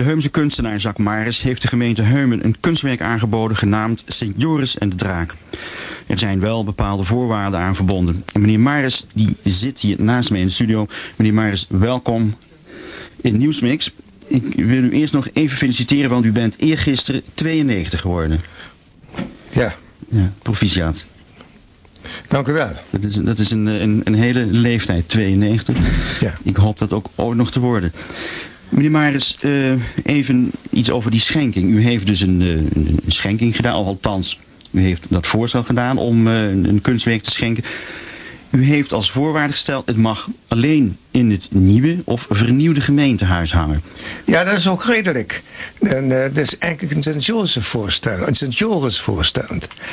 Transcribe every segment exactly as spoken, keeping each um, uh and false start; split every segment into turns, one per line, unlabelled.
De Heumse kunstenaar Jacques Maris heeft de gemeente Heumen een kunstwerk aangeboden genaamd Sint Joris en de Draak. Er zijn wel bepaalde voorwaarden aan verbonden. En meneer Maris die zit hier naast mij in de studio. Meneer Maris, welkom in Nieuwsmix. Ik wil u eerst nog even feliciteren, want u bent eergisteren tweeënnegentig geworden.
Ja.
Ja, proficiat.
Dank u wel.
Dat is, dat is een, een, een hele leeftijd, tweeënnegentig.
Ja.
Ik hoop dat ook ooit nog te worden. Meneer Maris, uh, even iets over die schenking. U heeft dus een, uh, een schenking gedaan, of althans, u heeft dat voorstel gedaan om uh, een kunstwerk te schenken. U heeft als voorwaarde gesteld, het mag alleen in het nieuwe of vernieuwde gemeentehuis hangen.
Ja, dat is ook redelijk. En, uh, dat is eigenlijk een Sint Joris voorstel, een Sint Joris voorstel.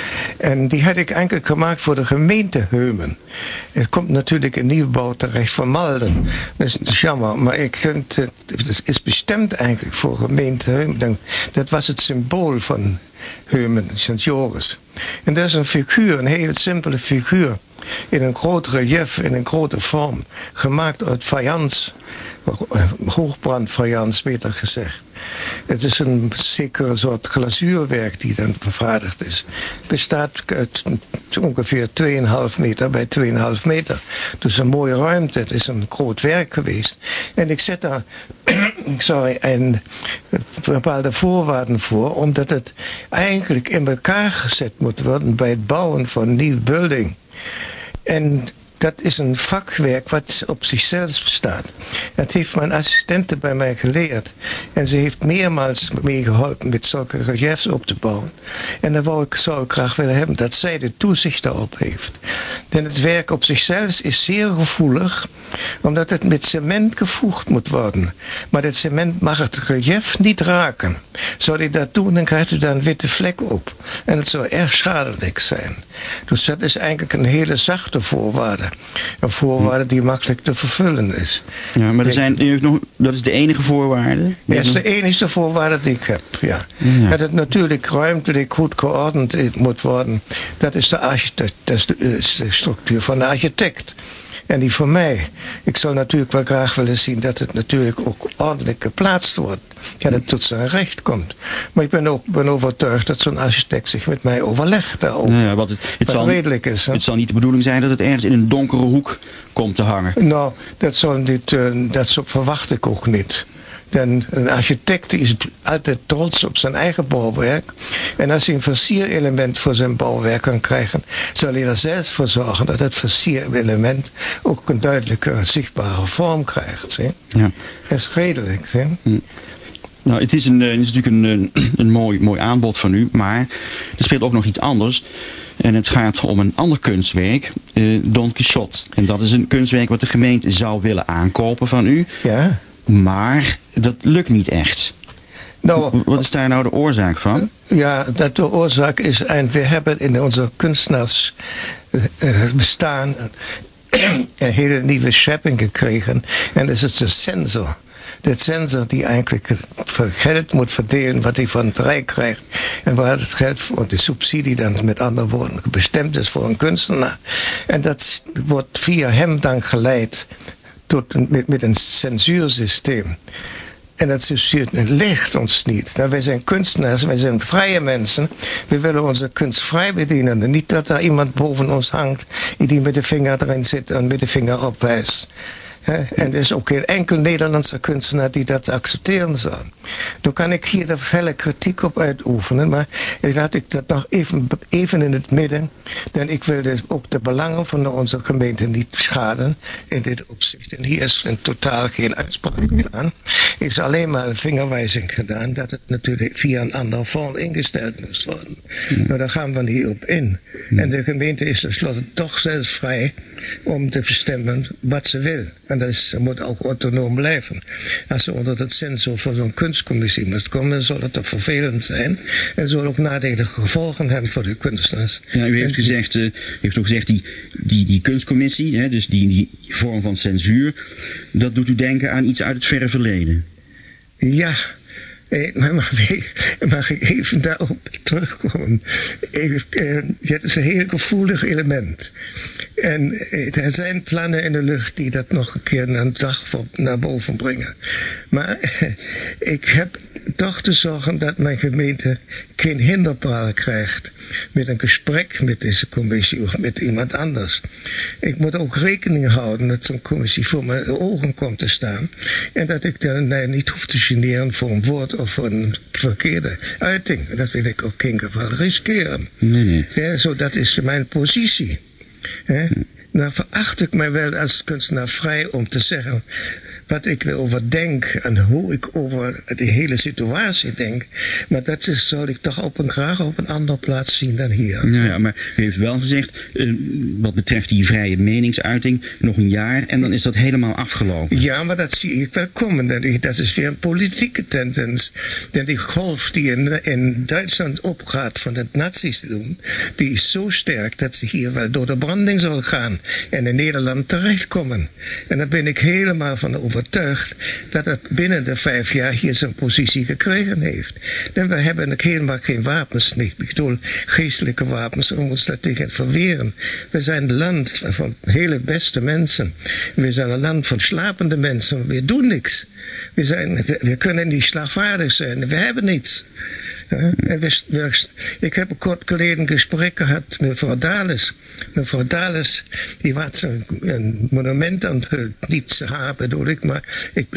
En die had ik eigenlijk gemaakt voor de gemeente Heumen. Het komt natuurlijk in nieuwbouw terecht van Malden. Dus het is jammer, maar ik vind het, het is bestemd eigenlijk voor gemeente Heumen. Dat was het symbool van Heumen, Sint Joris. En dat is een figuur, een hele simpele figuur. In een groot relief, in een grote vorm. Gemaakt uit fajans. Hoogbrandfajans, beter gezegd. Het is een zekere soort glazuurwerk die dan vervaardigd is. Het bestaat uit ongeveer twee komma vijf meter bij twee komma vijf meter. Dus een mooie ruimte. Het is een groot werk geweest. En ik zet daar sorry, een bepaalde voorwaarden voor. Omdat het eigenlijk in elkaar gezet moet worden bij het bouwen van een nieuwe building. En dat is een vakwerk wat op zichzelf bestaat. Dat heeft mijn assistente bij mij geleerd. En ze heeft meermaals meegeholpen met zulke reliefs op te bouwen. En dan wou ik, zou ik graag willen hebben dat zij de toezicht daarop heeft. En het werk op zichzelf is zeer gevoelig, omdat het met cement gevoegd moet worden. Maar dat cement mag het relief niet raken. Zou hij dat doen, dan krijgt u daar een witte vlek op. En het zou erg schadelijk zijn. Dus dat is eigenlijk een hele zachte voorwaarde. Een voorwaarde die makkelijk te vervullen is.
Ja, maar er zijn, u heeft nog, dat is de enige voorwaarde?
Dat is de enige voorwaarde die ik heb, ja.
Ja.
Dat het natuurlijk ruimtelijk goed geordend moet worden. Dat is de, architect, dat is de, is de structuur van de architect. En die voor mij. Ik zou natuurlijk wel graag willen zien dat het natuurlijk ook ordelijk geplaatst wordt. Ja, dat het tot zijn recht komt. Maar ik ben ook ben overtuigd dat zo'n architect zich met mij overlegt daarover.
Nou ja, want het, het,
wat
zal,
redelijk is. Hè?
Het zal niet de bedoeling zijn dat het ergens in een donkere hoek komt te hangen.
Nou, dat, zal niet, uh, dat zo verwacht ik ook niet. Dan, een architect is altijd trots op zijn eigen bouwwerk. En als hij een versierelement voor zijn bouwwerk kan krijgen, zal hij er zelfs voor zorgen dat het versierelement ook een duidelijke, zichtbare vorm krijgt. Zie?
Ja.
Dat is redelijk. Zie?
Hm. Nou, het is, een, het is natuurlijk een, een, een mooi, mooi aanbod van u, maar er speelt ook nog iets anders. En het gaat om een ander kunstwerk, uh, Don Quixote. En dat is een kunstwerk wat de gemeente zou willen aankopen van u.
Ja.
Maar dat lukt niet echt.
Nou,
wat is daar nou de oorzaak van?
Ja, dat de oorzaak is, en we hebben in onze kunstenaars uh, bestaan een hele nieuwe schepping gekregen. En dat is de censor. De censor die eigenlijk het geld moet verdelen wat hij van het Rijk krijgt. En waar het geld voor de subsidie dan met andere woorden bestemd is voor een kunstenaar. En dat wordt via hem dan geleid tot, met, met een censuursysteem. En dat ligt ons niet. Nou, wij zijn kunstenaars, wij zijn vrije mensen. We willen onze kunst vrij bedienen. Niet dat er iemand boven ons hangt die met de vinger erin zit en met de vinger opwijst. He, en er is ook geen enkel Nederlandse kunstenaar die dat accepteren zal. Dan kan ik hier de felle kritiek op uitoefenen, maar laat ik dat nog even, even in het midden. Dan ik wil dus ook de belangen van onze gemeente niet schaden in dit opzicht. En hier is in totaal geen uitspraak gedaan. Er is alleen maar een vingerwijzing gedaan dat het natuurlijk via een andere vorm ingesteld moest worden. Hmm. Maar daar gaan we niet op in. Hmm. En de gemeente is tenslotte toch zelfs vrij om te bestemmen wat ze wil. En dat is, moet ook autonoom blijven. Als ze onder het censor van zo'n kunstcommissie moet komen, dan zal het toch vervelend zijn. En zal ook nadelige gevolgen hebben voor de kunstenaars.
Ja, u heeft gezegd, uh, u heeft ook gezegd, die, die, die kunstcommissie, hè, dus die, die vorm van censuur, dat doet u denken aan iets uit het verre verleden.
Ja, Eh, maar mag ik, mag ik even daarop terugkomen? Ik, eh, dit is een heel gevoelig element. En eh, er zijn plannen in de lucht die dat nog een keer naar, dag voor, naar boven brengen. Maar eh, ik heb toch te zorgen dat mijn gemeente geen hinderpalen krijgt met een gesprek met deze commissie of met iemand anders. Ik moet ook rekening houden dat zo'n commissie voor mijn ogen komt te staan en dat ik dan nee, niet hoef te generen voor een woord of voor een verkeerde uiting. Dat wil ik ook geen geval riskeren.
Nee, nee.
Ja, zo, dat is mijn positie. He? Nou veracht ik mij wel als kunstenaar vrij om te zeggen wat ik erover denk en hoe ik over de hele situatie denk. Maar dat is, zal ik toch op een, graag op een andere plaats zien dan hier.
Nou ja, maar u heeft wel gezegd, uh, wat betreft die vrije meningsuiting, nog een jaar en dan is dat helemaal afgelopen.
Ja, maar dat zie ik wel komen. Dat is weer een politieke tendens. En die golf die in, in Duitsland opgaat van het nazi's doen, die is zo sterk dat ze hier wel door de branding zal gaan en in Nederland terechtkomen. En daar ben ik helemaal van overtuigd. overtuigd dat het binnen de vijf jaar hier zijn positie gekregen heeft. En we hebben ook helemaal geen wapens, niet. Ik bedoel, geestelijke wapens om ons daartegen te verweren. We zijn een land van hele beste mensen. We zijn een land van slapende mensen. We doen niks. We, zijn, we, we kunnen niet slagvaardig zijn. We hebben niets. Ja, en we, we, ik heb kort geleden een gesprek gehad met mevrouw Dales. Mevrouw Dales, die was een, een monument aan het, niet haar bedoel ik, maar ik,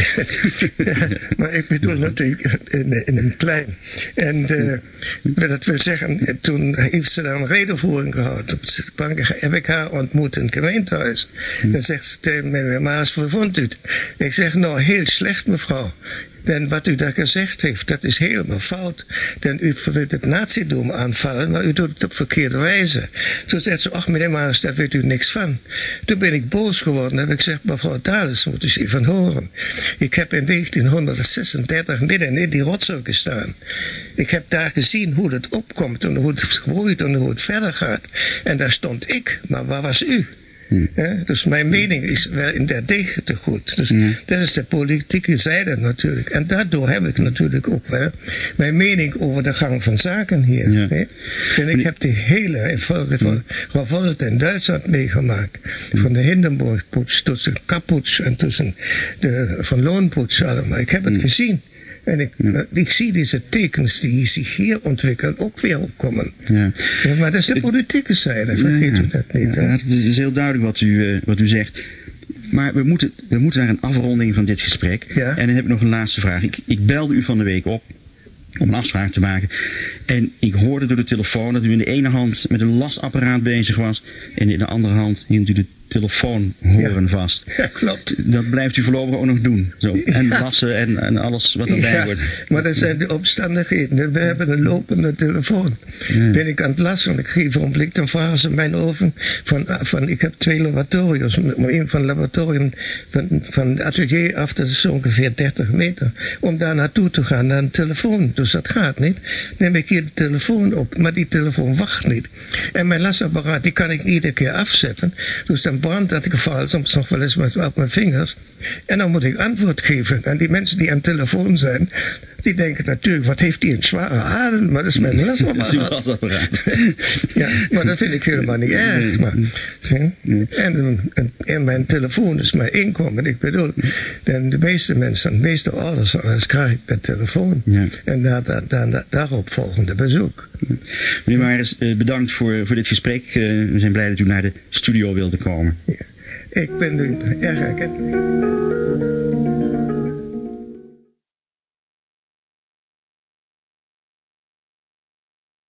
ja, maar ik bedoel natuurlijk in, in een plein. En uh, dat wil zeggen, toen heeft ze daar een redenvoering gehad. Op de bank heb ik haar ontmoet in het gemeentehuis. Hmm. Dan zegt ze tegen mij, maar eens vond u het? Ik zeg, nou heel slecht mevrouw. En wat u daar gezegd heeft, dat is helemaal fout. Dan u wilt het nazidom aanvallen, maar u doet het op verkeerde wijze. Toen zei ze, ach meneer Maas, daar weet u niks van. Toen ben ik boos geworden en heb ik gezegd, mevrouw Dales, moet u eens even horen. Ik heb in negentienhonderdzesendertig midden in die rotzooi gestaan. Ik heb daar gezien hoe het opkomt en hoe het groeit en hoe het verder gaat. En daar stond ik, maar waar was u? Hmm. Ja, dus mijn mening is wel in der degen te goed. Dus hmm. dat is de politieke zijde natuurlijk. En daardoor heb ik natuurlijk ook wel mijn mening over de gang van zaken hier. Ja. En ik heb de hele revolte in Duitsland meegemaakt. Hmm. Van de Hindenburg-poets tot de Kapoets en tussen de Van Loon-poets allemaal. Ik heb het hmm. gezien. En ik, ja. ik zie deze tekens die zich hier ontwikkelen ook weer opkomen. Ja. Ja, maar dat is de politieke zijde, vergeet ja, u dat niet.
Ja, het is heel duidelijk wat u, uh, wat u zegt. Maar we moeten, we moeten naar een afronding van dit gesprek. Ja. En dan heb ik nog een laatste vraag. Ik, ik belde u van de week op om een afspraak te maken. En ik hoorde door de telefoon dat u in de ene hand met een lasapparaat bezig was. En in de andere hand hield u de telefoon horen ja. vast.
Ja, klopt.
Dat blijft u voorlopig ook nog doen. Zo. En ja. wassen en, en alles wat erbij ja, wordt.
Maar dat zijn de omstandigheden. We hebben een lopende telefoon. Ja. Ben ik aan het lassen. Ik geef een blik, dan vragen ze mijn over. Van, van, ik heb twee laboratoriums. Maar een van het laboratorium van, van het atelier af, dat is ongeveer dertig meter. Om daar naartoe te gaan, naar een telefoon. Dus dat gaat niet. Neem ik hier de telefoon op. Maar die telefoon wacht niet. En mijn lasapparaat, die kan ik niet iedere keer afzetten. Dus dan brandt dat geval soms nog wel eens op mijn vingers. En dan moet ik antwoord geven. En die mensen die aan de telefoon zijn, die denken natuurlijk, wat heeft die een zware adem? Maar dat is mijn lasapparaat. Ja, maar dat vind ik helemaal niet erg. Maar, en, en, en mijn telefoon is mijn inkomen. Ik bedoel, de meeste mensen, de meeste ouders, dat krijg ik per telefoon. Ja. En daar, daar, daar, daarop volgende bezoek.
Meneer Maris, bedankt voor, voor dit gesprek. We zijn blij dat u naar de studio wilde komen.
Ja. Ik ben nu erg erkend.